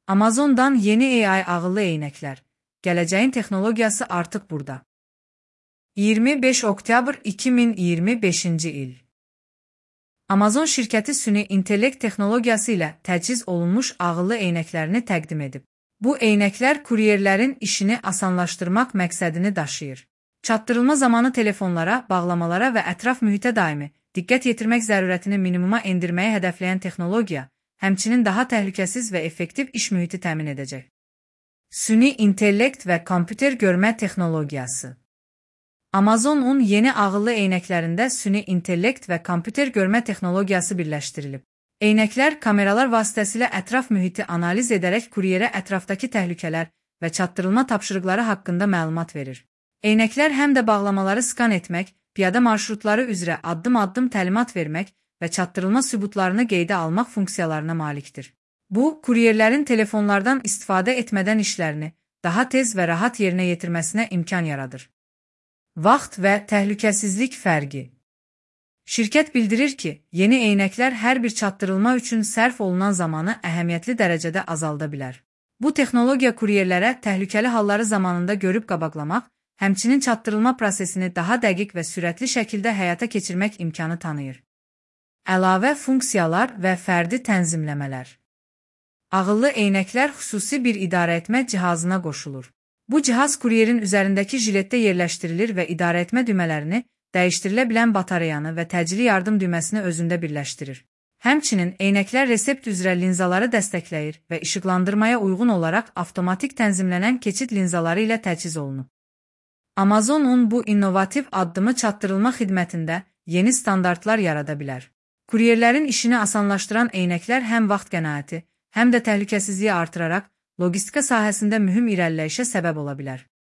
Amazon'dan yeni AI ağıllı eynəklər. Gələcəyin texnologiyası artıq burada. 25 oktyabr 2025-ci il. Amazon şirkəti süni intellekt texnologiyası ilə təchiz olunmuş ağıllı eynəklərini təqdim edib. Bu eynəklər kuryerlərin işini asanlaşdırmaq məqsədini daşıyır. Çatdırılma zamanı telefonlara, bağlamalara və ətraf mühitə daimi diqqət yetirmək zərurətini minimuma endirməyi hədəfləyən texnologiya, həmçinin daha təhlükəsiz və effektiv iş mühiti təmin edəcək. Süni intellekt və kompüter görmə texnologiyası. Amazon'un yeni ağıllı eynəklərində süni intellekt və kompüter görmə texnologiyası birləşdirilib. Eynəklər kameralar vasitəsilə ətraf mühiti analiz edərək kuryerə ətrafdakı təhlükələr və çatdırılma tapşırıqları haqqında məlumat verir. Eynəklər həm də bağlamaları skan etmək, piyada marşrutları üzrə addım-addım təlimat vermək və çatdırılma sübutlarını qeydə almaq funksiyalarına malikdir. Bu, kuryerlərin telefonlardan istifadə etmədən işlərini daha tez və rahat yerinə yetirməsinə imkan yaradır. Vaxt və təhlükəsizlik fərqi. Şirkət bildirir ki, yeni eynəklər hər bir çatdırılma üçün sərf olunan zamanı əhəmiyyətli dərəcədə azalda bilər. Bu texnologiya kuryerlərə təhlükəli halları zamanında görüb qabaqlamaq, həmçinin çatdırılma prosesini daha dəqiq və sürətli şəkildə həyata keçirmək imkanı tanıyır. Əlavə funksiyalar və fərdi tənzimləmələr. Ağıllı eynəklər xüsusi bir idarəetmə cihazına qoşulur. Bu cihaz kuryerin üzərindəki jiletdə yerləşdirilir və idarəetmə düymələrini, dəyişdirilə bilən batareyanı və təcili yardım düyməsini özündə birləşdirir. Həmçinin eynəklər resept üzrə linzaları dəstəkləyir və işıqlandırmaya uyğun olaraq avtomatik tənzimlənən keçid linzaları ilə təchiz olunub. Amazon'un bu innovativ addımı çatdırılma xidmətində yeni standartlar yarada bilər. Kuryerlərin işini asanlaşdıran eynəklər həm vaxt qənaəti, həm də təhlükəsizliyi artıraraq logistika sahəsində mühüm irəliləyişə səbəb ola bilər.